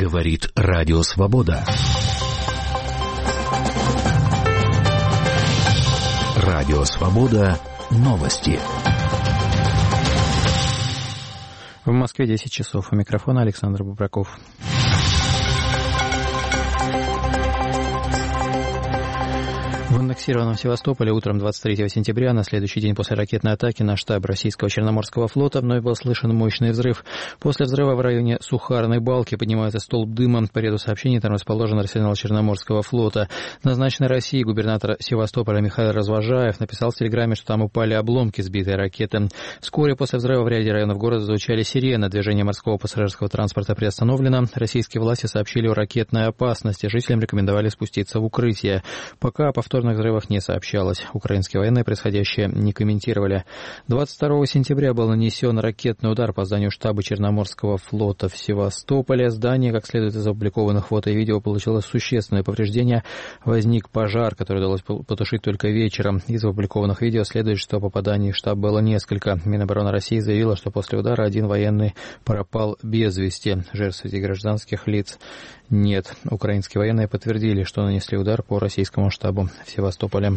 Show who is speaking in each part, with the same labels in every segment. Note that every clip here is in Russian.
Speaker 1: Говорит Радио Свобода. Радио Свобода. Новости.
Speaker 2: В Москве 10 часов. У микрофона Александр Бубраков. В аннексированном Севастополе утром 23 сентября, на следующий день после ракетной атаки на штаб российского Черноморского флота, вновь был слышен мощный взрыв. После взрыва в районе Сухарной Балки поднимается столб дыма. По ряду сообщений там расположен арсенал Черноморского флота. Назначенный Россией губернатор Севастополя Михаил Развожаев написал в телеграмме, что там упали обломки сбитой ракеты. Вскоре после взрыва в ряде районов города звучали сирены. Движение морского пассажирского транспорта приостановлено. Российские власти сообщили о ракетной опасности. Жителям рекомендовали спуститься в укрытие. Пока о повторных взрывах не сообщалось. Украинские военные происходящее не комментировали. 22 сентября был нанесен ракетный удар по зданию штаба Черноморского флота в Севастополе. Здание, как следует из опубликованных фото и видео, получило существенное повреждение. Возник пожар, который удалось потушить только вечером. Из опубликованных видео следует, что попаданий в штаб было несколько. Минобороны России заявила, что после удара один военный пропал без вести. Жертв среди гражданских лиц нет. Украинские военные подтвердили, что нанесли удар по российскому штабу в Севастополе.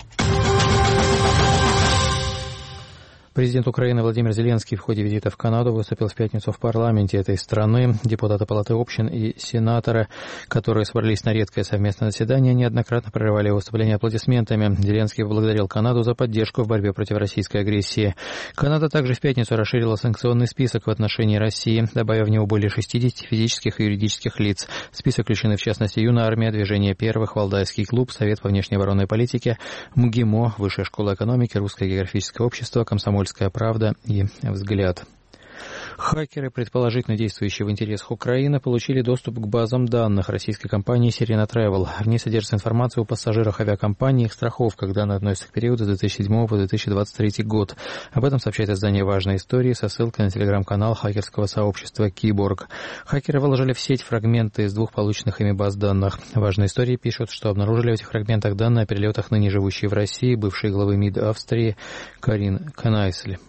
Speaker 2: Президент Украины Владимир Зеленский в ходе визита в Канаду выступил в пятницу в парламенте этой страны. Депутаты Палаты общин и сенаторы, которые собрались на редкое совместное заседание, неоднократно прерывали выступления аплодисментами. Зеленский поблагодарил Канаду за поддержку в борьбе против российской агрессии. Канада также в пятницу расширила санкционный список в отношении России, добавив в него более 60 физических и юридических лиц. В список включены, в частности, Юная армия, Движение первых, Валдайский клуб, Совет по внешней оборонной политике, МГИМО, Высшая школа экономики, Русское географическое общество, Комсомольская правда и «Взгляд». Хакеры, предположительно действующие в интересах Украины, получили доступ к базам данных российской компании Sirena Travel. В ней содержится информация о пассажирах авиакомпании и их страховках. Данные относятся к периоду с 2007 по 2023 год. Об этом сообщает издание «Важные истории» со ссылкой на телеграм-канал хакерского сообщества «Киборг». Хакеры выложили в сеть фрагменты из двух полученных ими баз данных. «Важные истории» пишут, что обнаружили в этих фрагментах данные о перелетах ныне живущей в России бывшей главы МИД Австрии Карин Канайсль.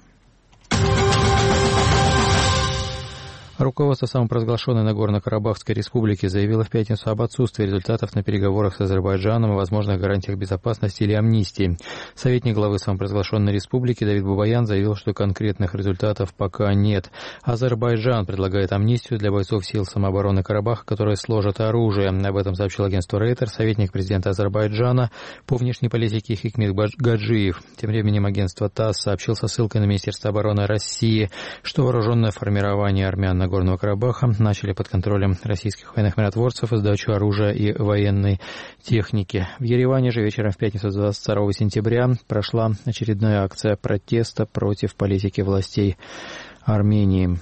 Speaker 2: Руководство самопровозглашенной Нагорно-Карабахской республики заявило в пятницу об отсутствии результатов на переговорах с Азербайджаном о возможных гарантиях безопасности или амнистии. Советник главы самопровозглашенной республики Давид Бабаян заявил, что конкретных результатов пока нет. Азербайджан предлагает амнистию для бойцов сил самообороны Карабаха, которые сложат оружие. Об этом сообщил агентство Рейтер советник президента Азербайджана по внешней политике Хикмет Гаджиев. Тем временем агентство ТАСС сообщил со ссылкой на Министерство обороны России, что вооруженное формирование армян Нагорного Карабаха начали под контролем российских военных миротворцев сдачу оружия и военной техники. В Ереване же вечером в пятницу 22 сентября прошла очередная акция протеста против политики властей Армении.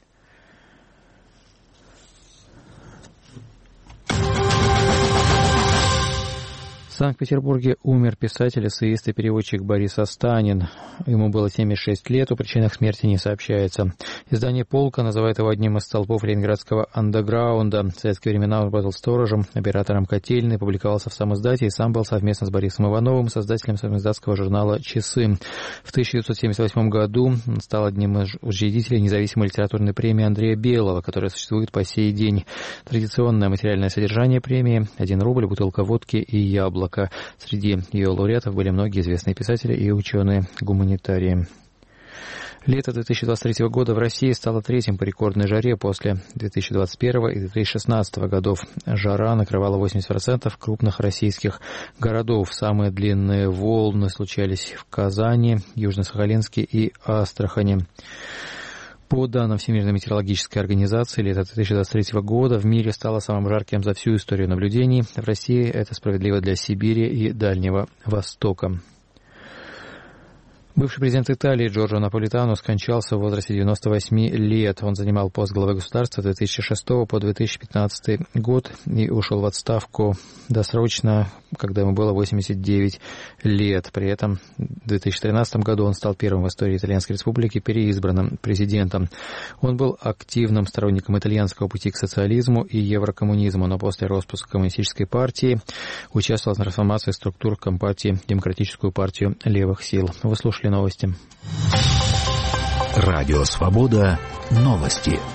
Speaker 2: В Санкт-Петербурге умер писатель, эссеист и переводчик Борис Останин. Ему было 76 лет, о причинах смерти не сообщается. Издание «Полка» называет его одним из столпов ленинградского андеграунда. В советские времена он работал сторожем, оператором котельной, публиковался в самиздате и сам был совместно с Борисом Ивановым создателем самиздатского журнала «Часы». В 1978 году он стал одним из учредителей независимой литературной премии Андрея Белого, которая существует по сей день. Традиционное материальное содержание премии – 1 рубль, бутылка водки и яблоко. Среди ее лауреатов были многие известные писатели и ученые-гуманитарии. Лето 2023 года в России стало третьим по рекордной жаре после 2021 и 2016 годов. Жара накрывала 80% крупных российских городов. Самые длинные волны случались в Казани, Южно-Сахалинске и Астрахани. По данным Всемирной метеорологической организации, лето 2023 года в мире стало самым жарким за всю историю наблюдений. В России это справедливо для Сибири и Дальнего Востока. Бывший президент Италии Джорджо Наполитано скончался в возрасте 98 лет. Он занимал пост главы государства с 2006 по 2015 год и ушел в отставку досрочно, когда ему было 89 лет. При этом в 2013 году он стал первым в истории Итальянской республики переизбранным президентом. Он был активным сторонником итальянского пути к социализму и еврокоммунизму, но после распуска коммунистической партии участвовал в трансформации структур Компартии в Демократическую партию левых сил. Вы слушали новости.
Speaker 1: Радио Свобода. Новости.